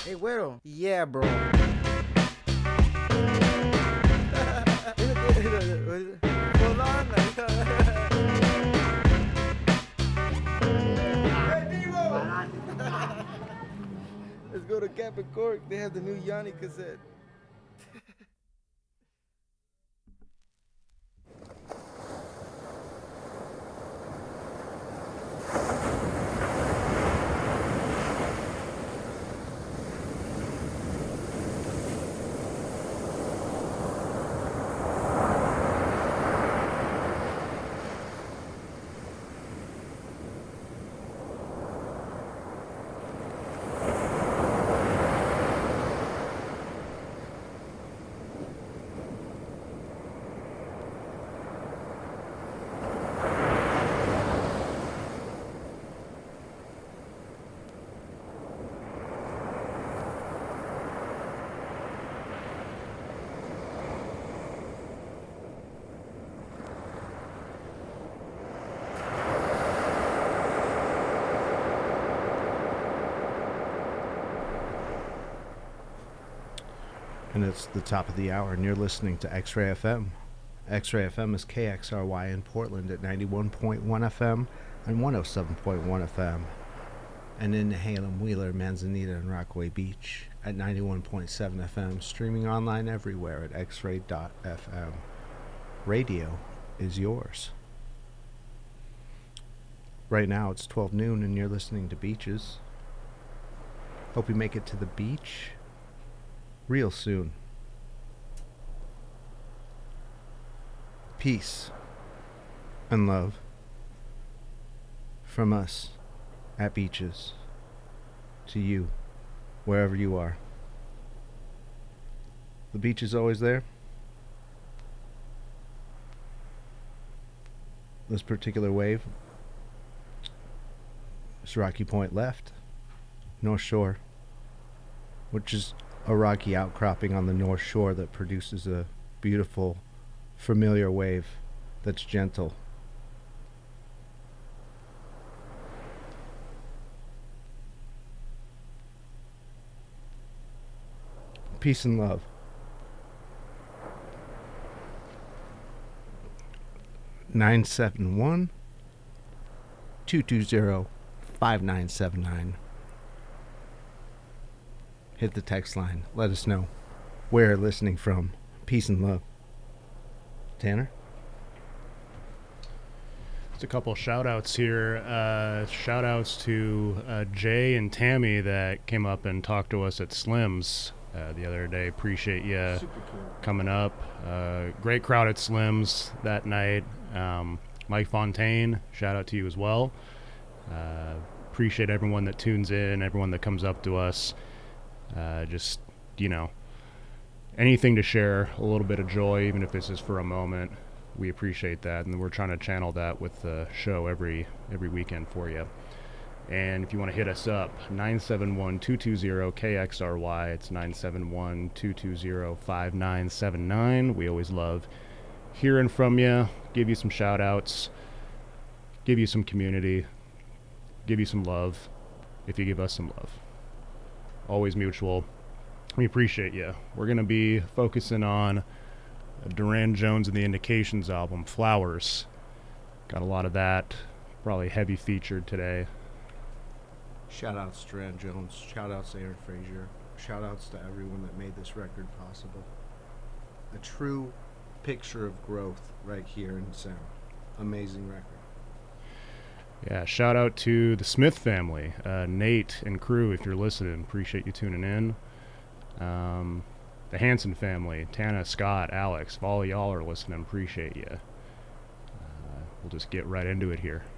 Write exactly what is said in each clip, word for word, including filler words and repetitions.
Hey, güero. Yeah, bro. Hold on. Let's go to Cap and Cork. They have the new Yanni cassette. And it's the top of the hour, and you're listening to X-Ray F M. X-Ray F M is K X R Y in Portland at ninety-one point one F M and one oh seven point one F M. And in Halem, Wheeler, Manzanita, and Rockaway Beach at ninety-one point seven F M, streaming online everywhere at x ray dot f m. Radio is yours. Right now it's twelve noon, and you're listening to Beaches. Hope you make it to the beach real soon. Peace and love from us at Beaches to you, wherever you are. The beach is always there. This particular wave is Rocky Point left, North Shore, which is a rocky outcropping on the North Shore that produces a beautiful, familiar wave that's gentle. Peace and love. nine seven one, two two zero, five nine seven nine. Hit the text line. Let us know where you're listening from. Peace and love. Tanner? Just a couple shout outs here. Uh, shout outs to uh, Jay and Tammy that came up and talked to us at Slim's uh, the other day. Appreciate you Super cool. coming up. Uh, great crowd at Slim's that night. Um, Mike Fontaine, shout out to you as well. Uh, appreciate everyone that tunes in, everyone that comes up to us. Uh, just, you know, anything to share a little bit of joy, even if this is for a moment. We appreciate that, and we're trying to channel that with the show every every weekend for you. And if you want to hit us up, nine seven one, two two zero, K X R Y. It's nine seven one, two two zero, five nine seven nine. We always love hearing from you, give you some shout outs, give you some community, give you some love, if you give us some love. Always mutual. We appreciate you. We're going to be focusing on Duran Jones and the Indications album, Flowers. Got a lot of that. Probably heavy featured today. Shout outs to Duran Jones. Shout outs to Aaron Frazier. Shout outs to everyone that made this record possible. A true picture of growth right here in sound. Amazing record. Yeah, shout out to the Smith family, uh, Nate and crew, if you're listening. Appreciate you tuning in. Um, the Hanson family, Tana, Scott, Alex, if all of y'all are listening, appreciate you. Uh, we'll just get right into it here.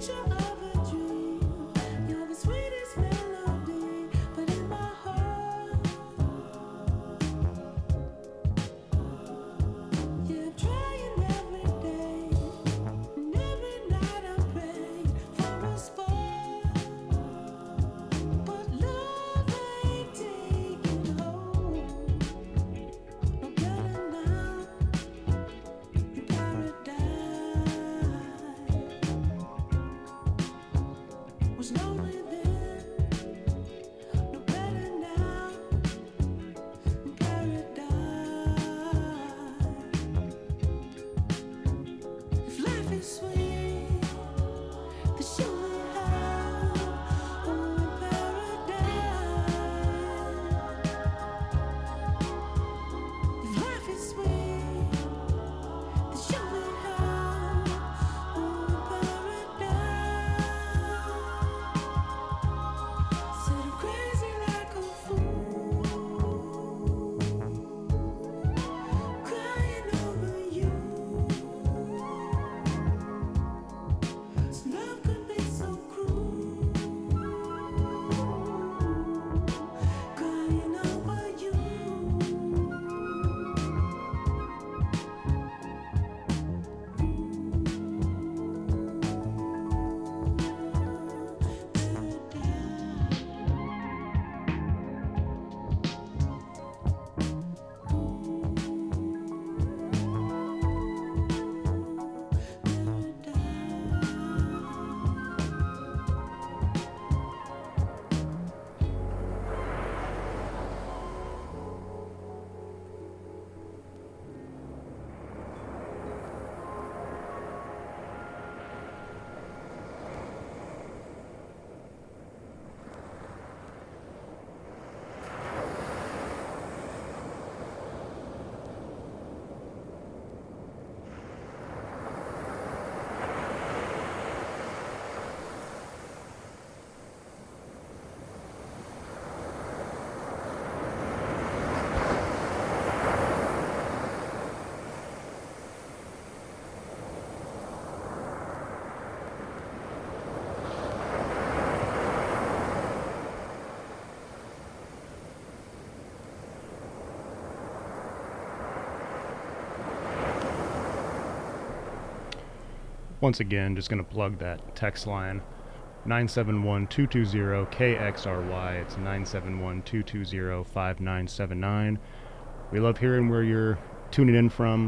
Once again, just going to plug that text line, nine seven one, two two zero, K X R Y. It's nine seven one, two two zero, five nine seven nine. We love hearing where you're tuning in from.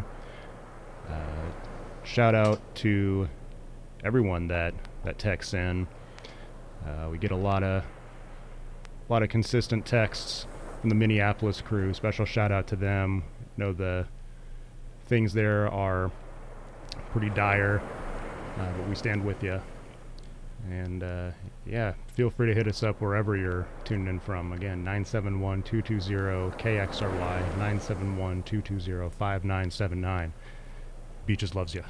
Uh, shout out to everyone that, that texts in. Uh, we get a lot of a lot of consistent texts from the Minneapolis crew. Special shout out to them. Know the things there are pretty dire, uh, but we stand with you. And uh, yeah, feel free to hit us up wherever you're tuning in from. Again, nine seven one, two two zero, K X R Y, nine seven one, two two zero, five nine seven nine. Beaches loves you.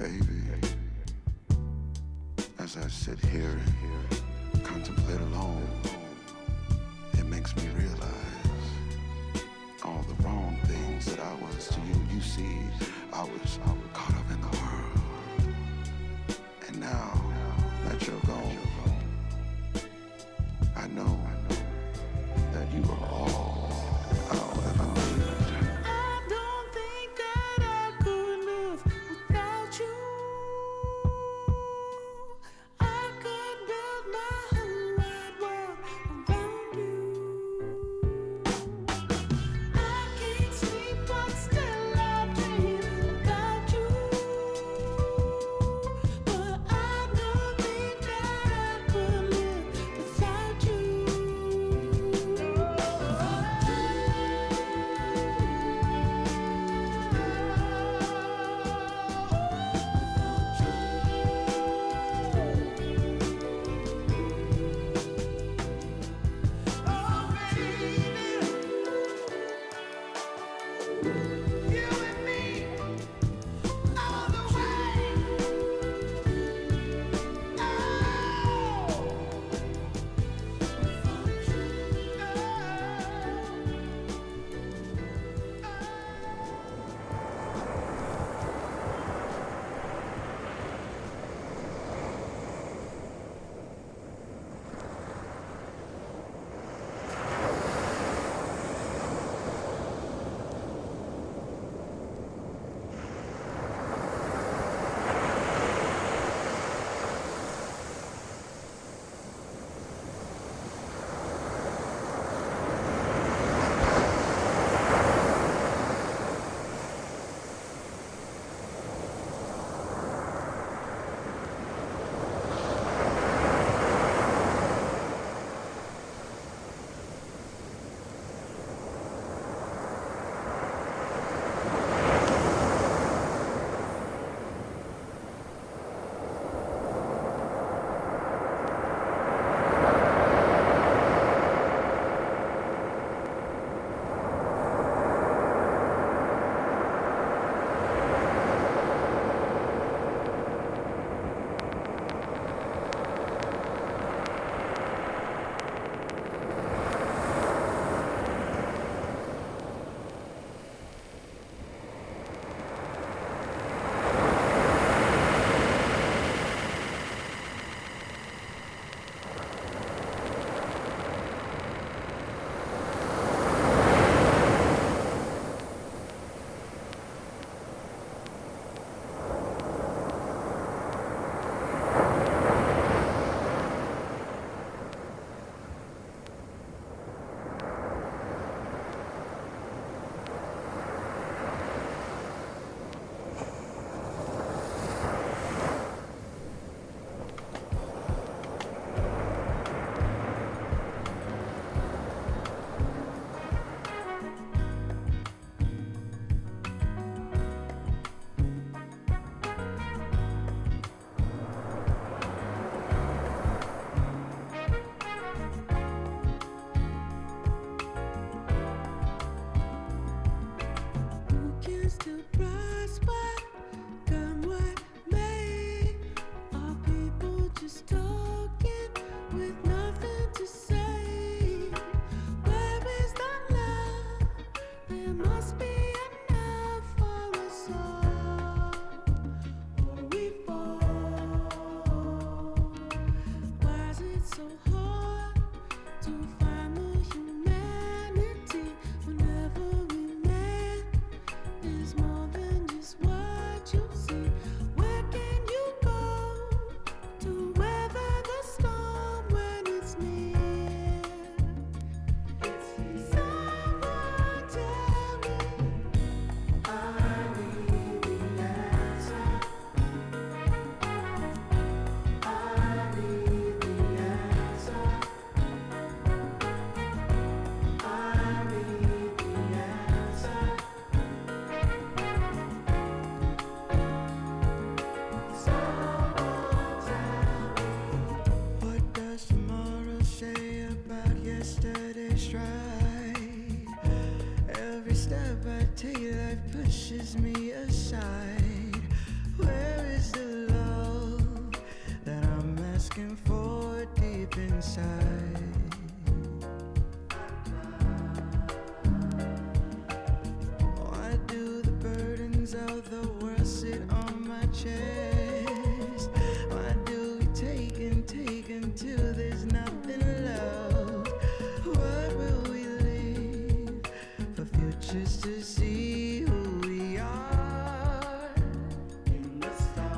Baby, as I sit here and contemplate alone, it makes me realize all the wrong things that I was to you. You see, I was, I was caught up in the world. And now that you're gone, I know that you are all I'll ever need. I don't think that I could live without you. I could build my whole wide world around you. I can't sleep, but still I dream about you.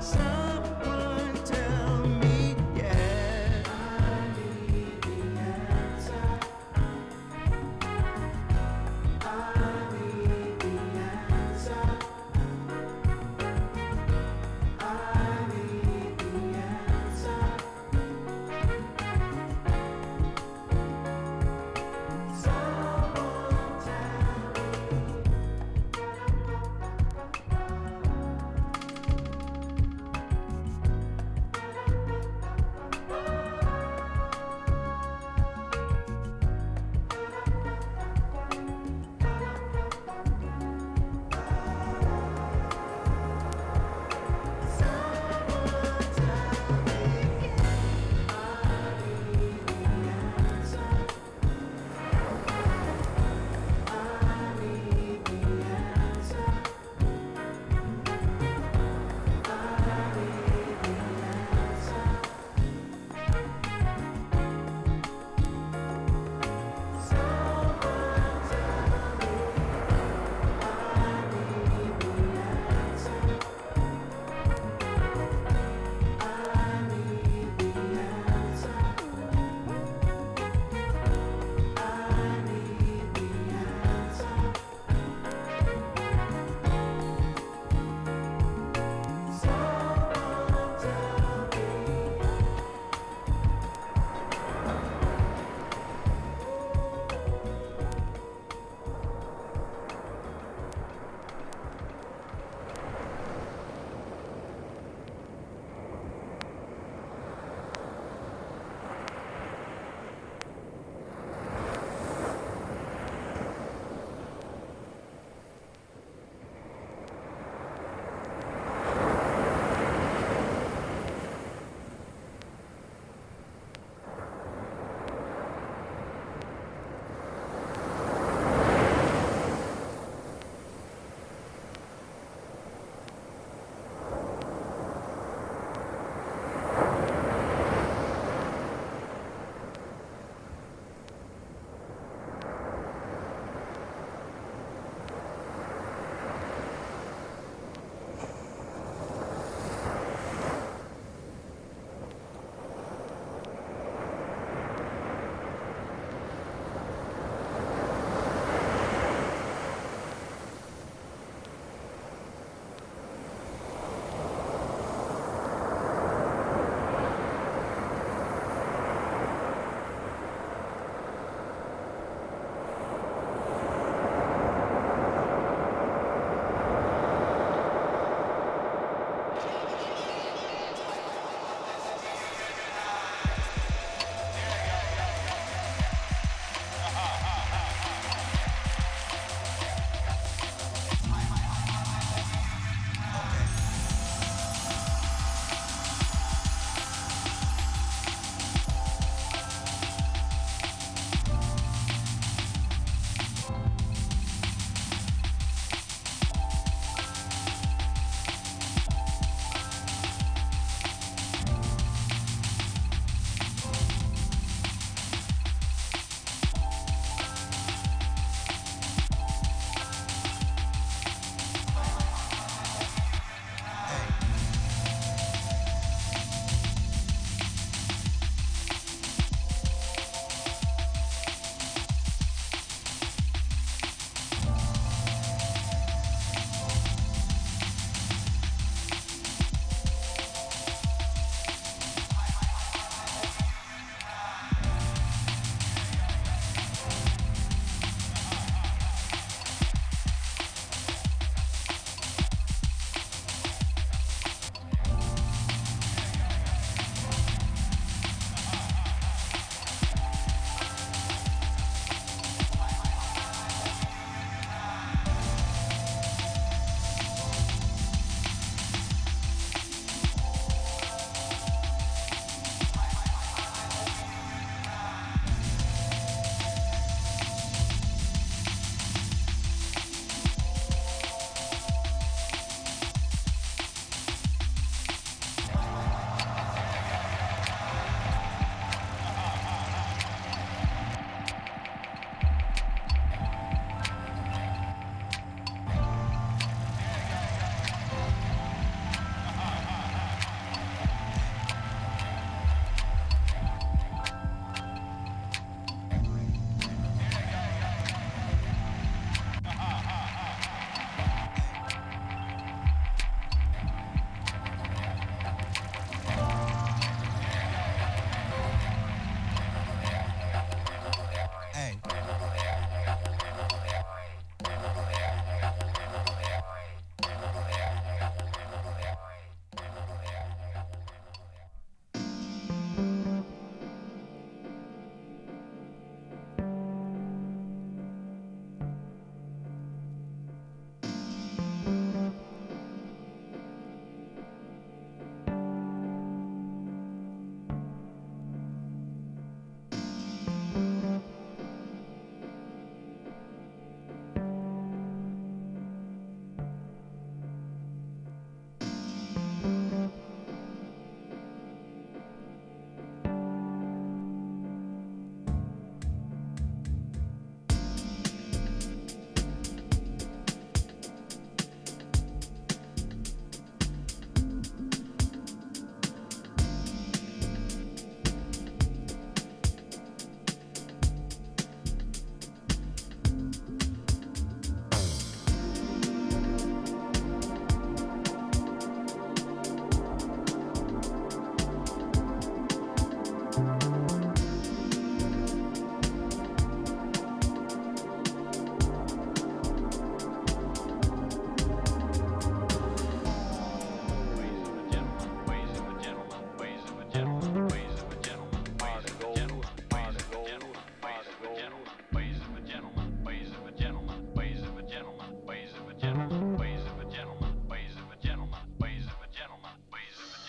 Someone tell me, yeah. I need the answer. I need the answer. I need the answer. Someone tell me.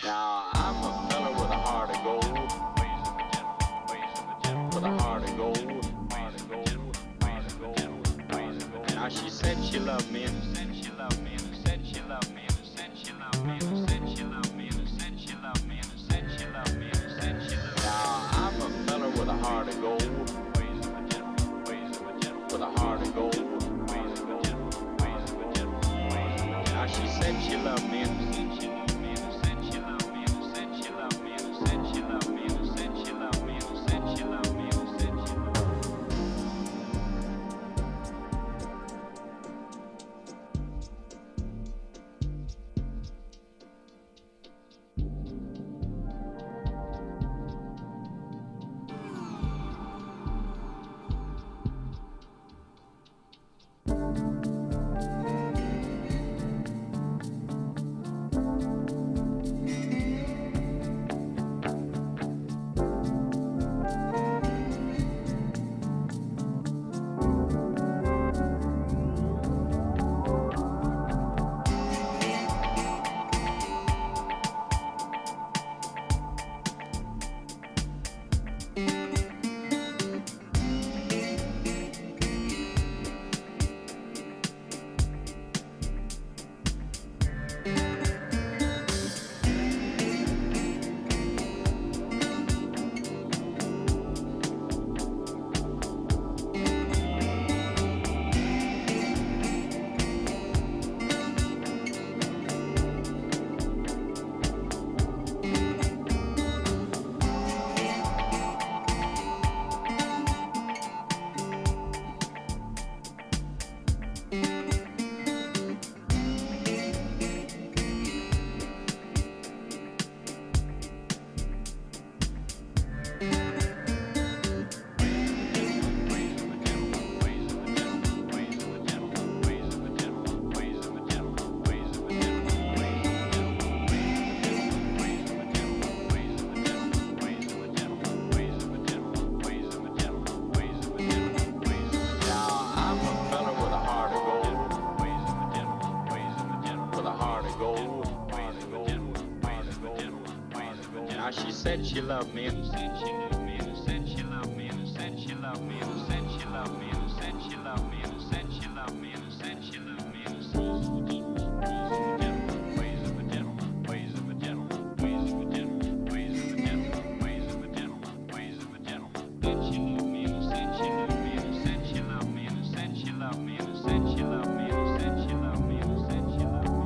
Now, I'm a fella with a heart of gold. With a heart of gold. Now, she said she loved me and said she loved me and said she loved me and said she loved me and said she loved me and said she loved me and said she loved me and said she loved me. Now, I'm a fella with a heart of gold. With a heart of gold. Now, she said she loved me and said she loved me and said she loved me and said she loved me and said she loved me and said she loved me and said she loved me and said she loved me. Now she said she loved me and said she loved me and said she loved me and said she loved me and said she loved me and said she loved me and said she loved me and said she loved me and ways of a gentleman, ways of a gentleman, ways of a gentleman, ways of a gentleman, ways of a gentleman, ways of a gentleman. Said she loved me and said she loved me and said she loved me and said she loved me and said she loved me and said she loved me and said she loved me.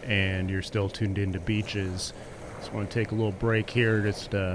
and you're still tuned into Beaches. Just want to take a little break here just to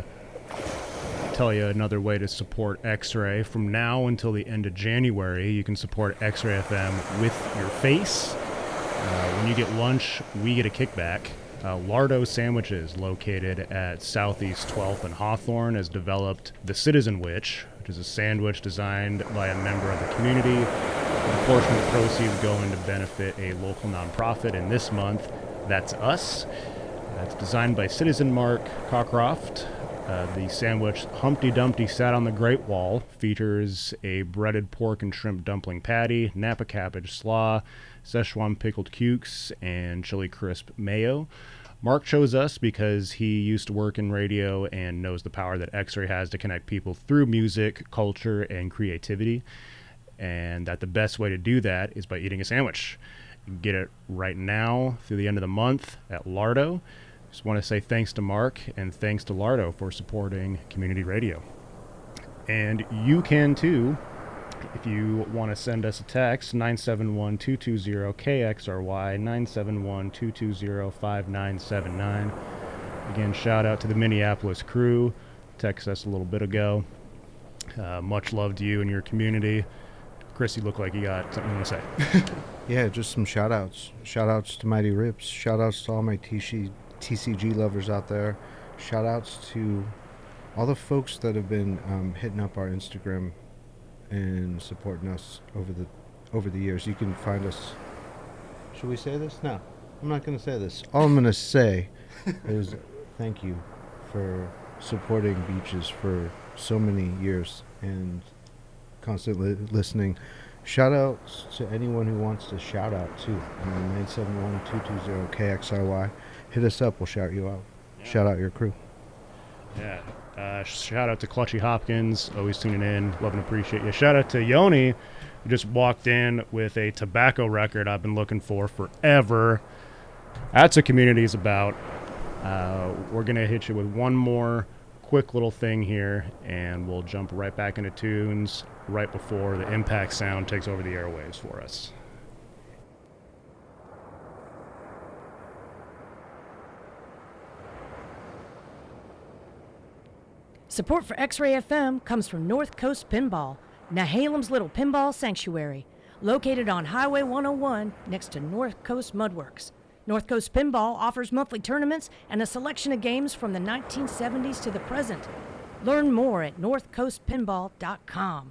tell you another way to support X-Ray. From now until the end of January, you can support X-Ray F M with your face. Uh, when you get lunch, we get a kickback. Uh, Lardo Sandwiches, located at Southeast twelfth and Hawthorne, has developed the Citizen Witch, which is a sandwich designed by a member of the community. A portion of the proceeds going to benefit a local nonprofit, and this month, that's us. Uh, it's designed by Citizen Mark Cockcroft. Uh, the sandwich Humpty Dumpty Sat on the Great Wall features a breaded pork and shrimp dumpling patty, Napa cabbage slaw, Szechuan pickled cukes, and chili crisp mayo. Mark chose us because he used to work in radio and knows the power that X-Ray has to connect people through music, culture, and creativity, and that the best way to do that is by eating a sandwich. You can get it right now through the end of the month at Lardo. Just want to say thanks to Mark and thanks to Lardo for supporting community radio. And you can too, if you want to send us a text, nine seven one, two two zero, K X R Y, nine seven one, two two zero, five nine seven nine. Again, shout out to the Minneapolis crew. Texted us a little bit ago. Uh, much love to you and your community. Chris, you look like you got something you want to say. Yeah, just some shout outs. Shout outs to Mighty Rips. Shout outs to all my T C G lovers out there. Shout outs to all the folks that have been um, hitting up our Instagram and supporting us over the over the years. You can find us. Should we say this? No, I'm not going to say this. All I'm going to say is thank you for supporting Beaches for so many years and constantly listening. Shout outs to anyone who wants to shout out too. I mean, nine seven one, two two zero, K X R Y. Hit us up. We'll shout you out. Yeah. Shout out your crew. Yeah. Uh, shout out to Clutchy Hopkins, always tuning in. Love and appreciate you. Shout out to Yoni, who just walked in with a tobacco record I've been looking for forever. That's what community is about. Uh, we're going to hit you with one more quick little thing here, and we'll jump right back into tunes right before the impact sound takes over the airwaves for us. Support for X-Ray F M comes from North Coast Pinball, Nehalem's little pinball sanctuary, located on Highway one oh one next to North Coast Mudworks. North Coast Pinball offers monthly tournaments and a selection of games from the nineteen seventies to the present. Learn more at north coast pinball dot com.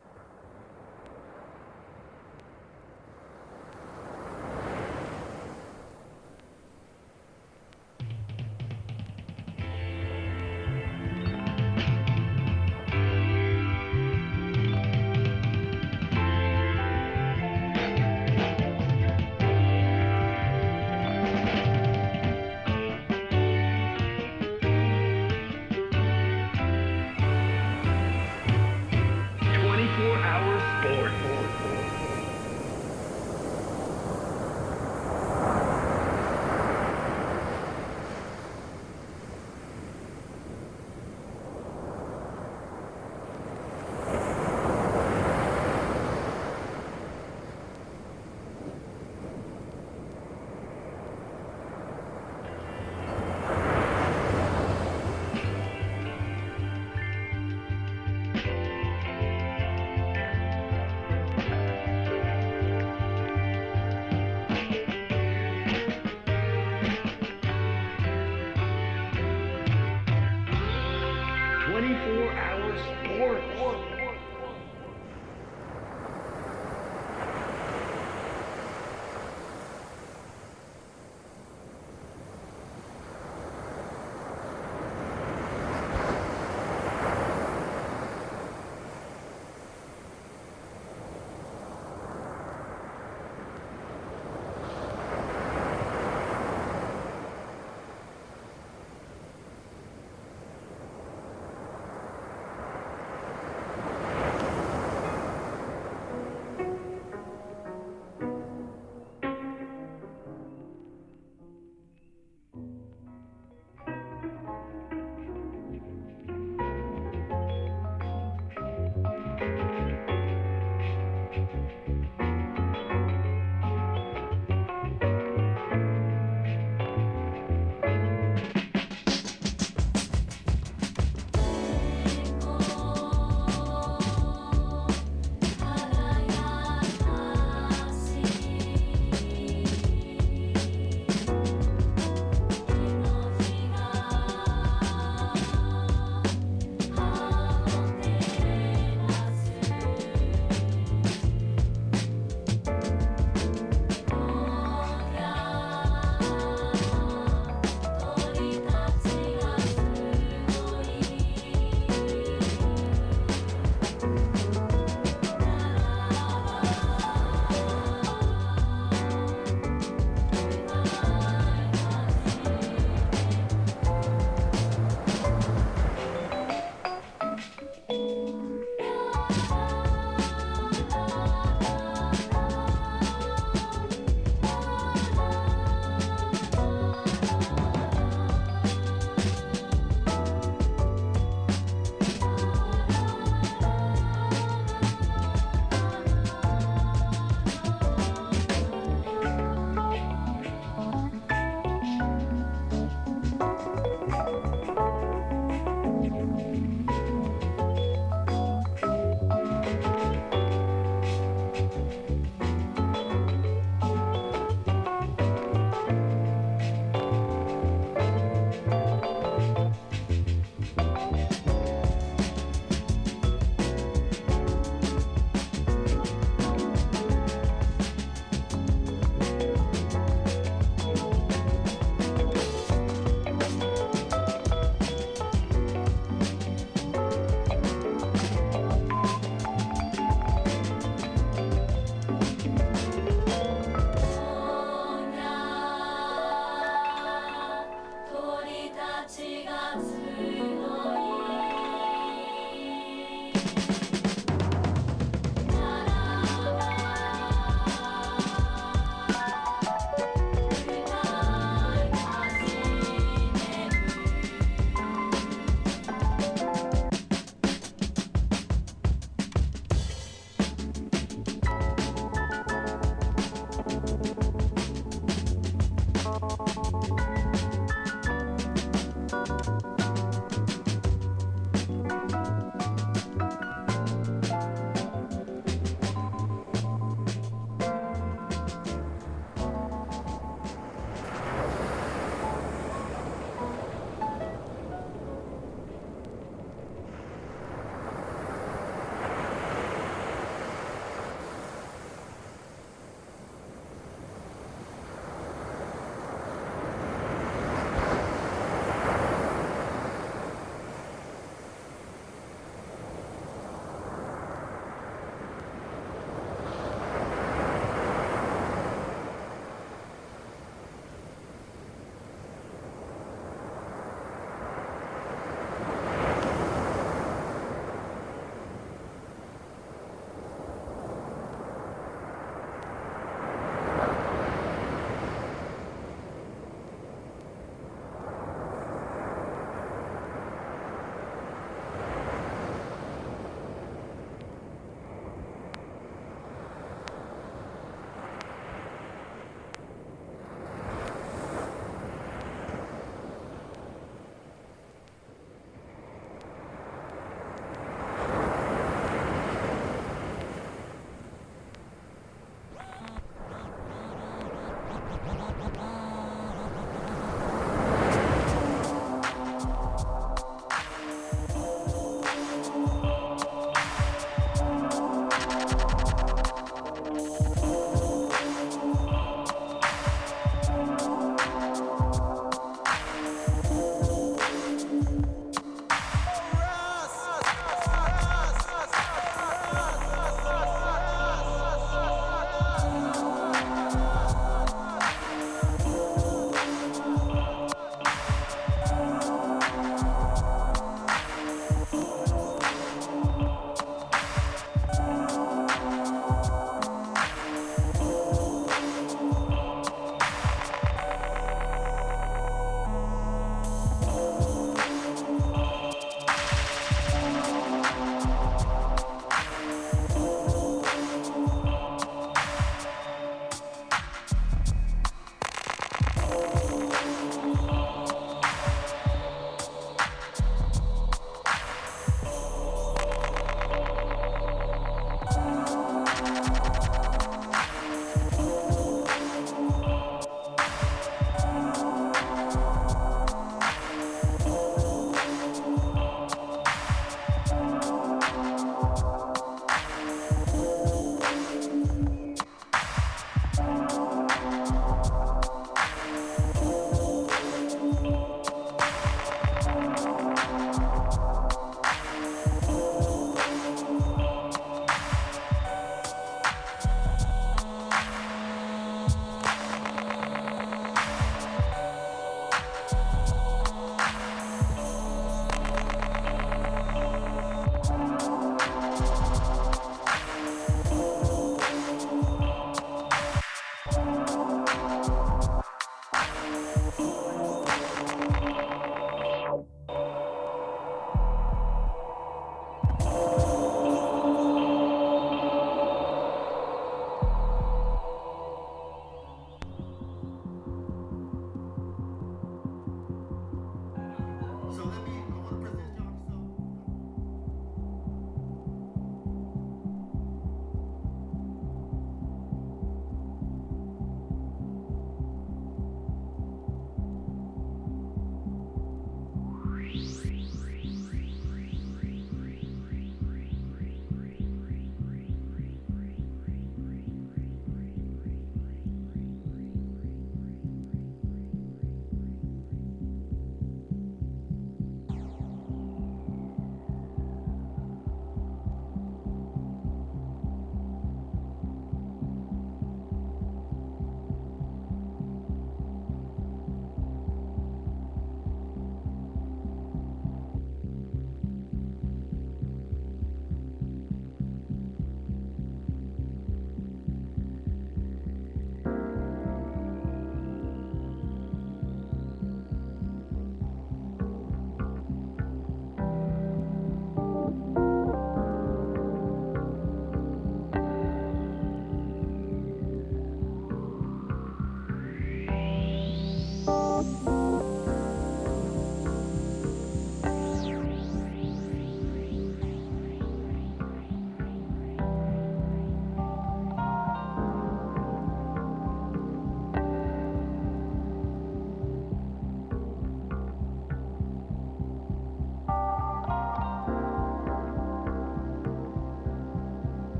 twenty-four hour sports.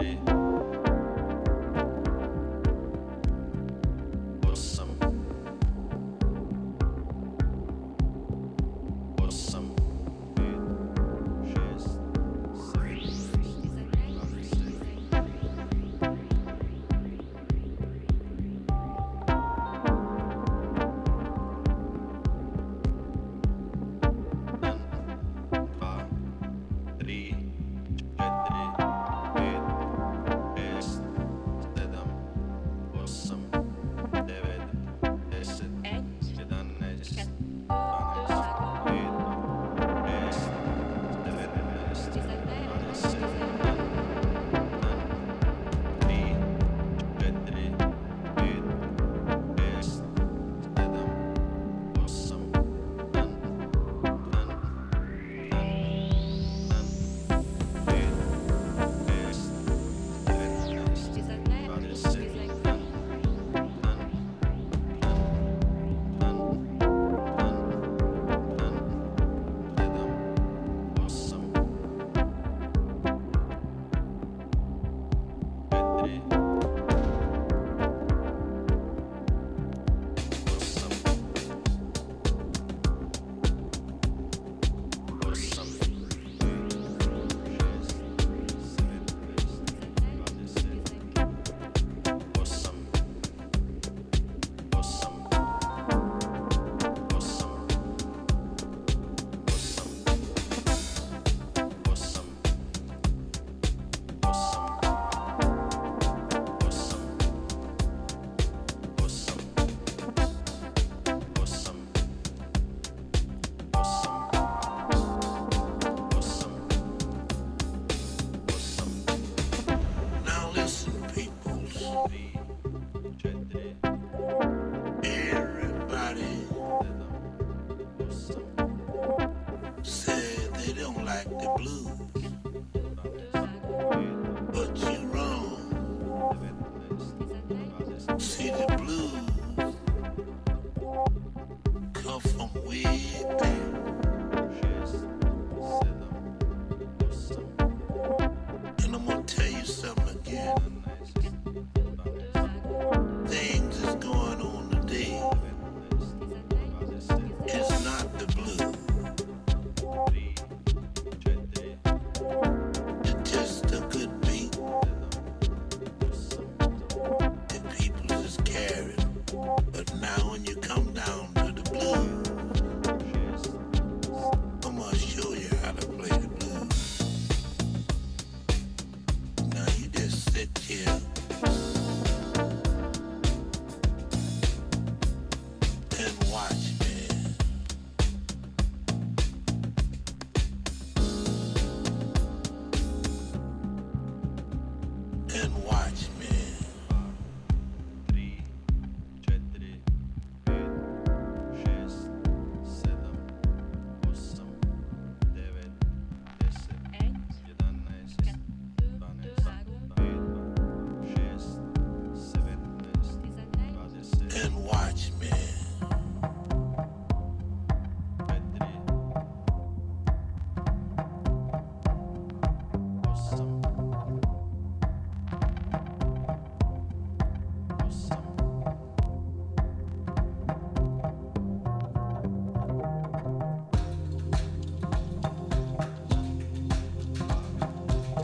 Now listen, peoples.